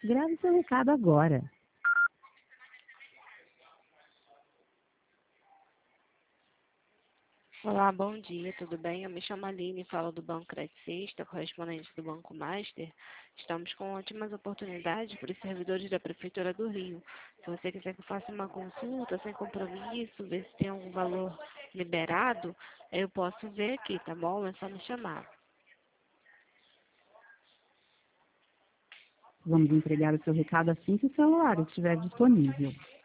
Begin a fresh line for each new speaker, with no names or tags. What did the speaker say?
Grave seu recado agora.
Olá, bom dia, tudo bem? Eu me chamo Aline, falo do Banco Credicista, correspondente do Banco Master. Estamos com ótimas oportunidades para os servidores da Prefeitura do Rio. Se você quiser que eu faça uma consulta sem compromisso, ver se tem algum valor liberado, eu posso ver aqui, tá bom? É só me chamar.
Vamos entregar o seu recado assim que o celular estiver disponível.